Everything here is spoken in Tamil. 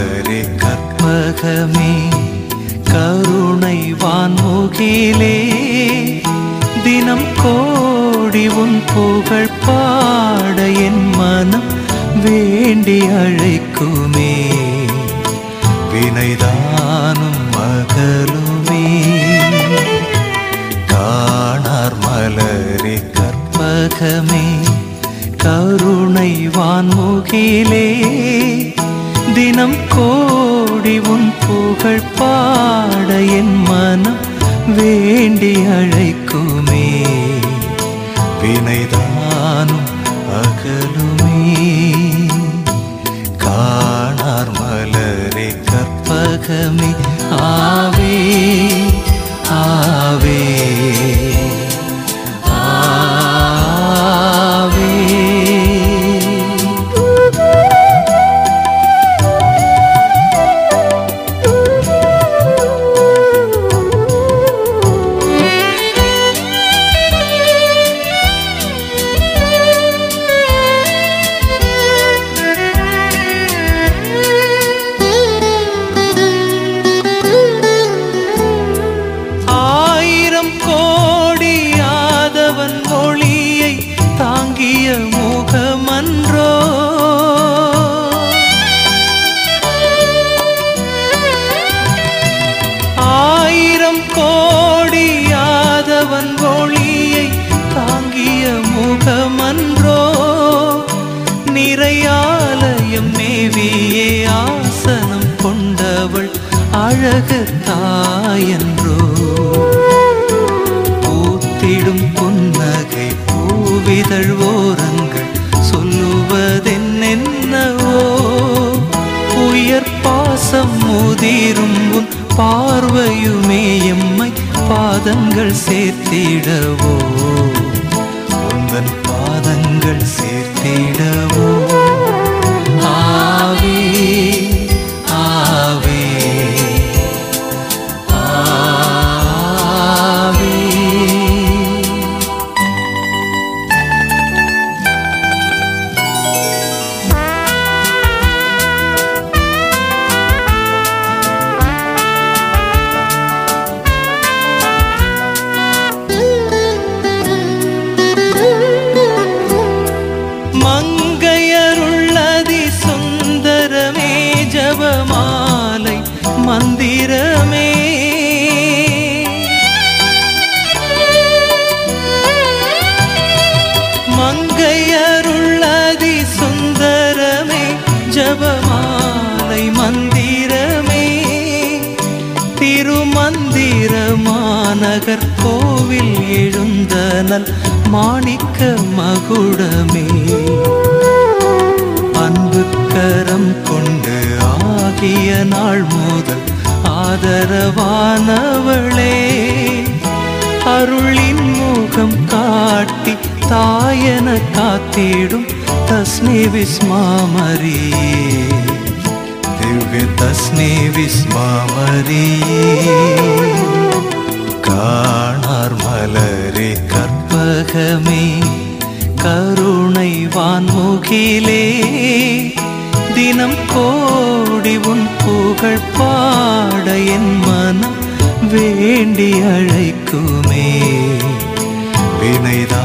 மலரே கற்பகமே கருணை வான்முகிலே தினம் கோடி உன் புகழ் பாட என் மனம் வேண்டி அழைக்குமே வினைதானும் மகளுமே காணார் மலரே கற்பகமே கருணை வான்முகிலே தினம் கோடி உன் புகழ் பாட என் மனம் வேண்டி அழைக்குமே வினைதானும் அகலுமே காணார் மலரே கற்பகமே ஆவே ஆவே முகமன்றோ ஆயிரம் கோடி யாதவன் ஒளியை தாங்கிய முகமன்றோ நிறையாலயம் மேவியே ஆசனம் கொண்டவள் அழகு தாயன்றோ பூத்திடும் புன்னகை பூவிதழ் ஓரங்கள் சொல்லுவதென்னவோ உயர் பாசம் முதிரும் உன் பார்வையுமே எம்மை பாதங்கள் சேர்த்திடவோ உந்தன் பாதங்கள் சேர்த்திடவோ ஆவே ஆவே மங்கையருள்ளதி சுந்தரமே ஜபமாலை மந்திரமே மங்கையருள்ளதி சுந்தரமே ஜபமாலை மந்திரமே திருமந்திர மாநகர் கோவில் எழுந்தனல் மாணிக்க மகுடமே அன்பு கரம் கொண்டு ஆகிய நாள் முதல் ஆதரவானவளே அருளின் முகம் காட்டி தாயன காத்திடும் தஸ்மே விஸ்மாமரியே திவ்ய தஸ்மே விஸ்மாமரியே காணார் மலரே கற்பகமே கருணை வான்முகிலே தினம் கோடி உன் புகழ் பாட என் மனம் வேண்டி அழைக்குமே வினைதான்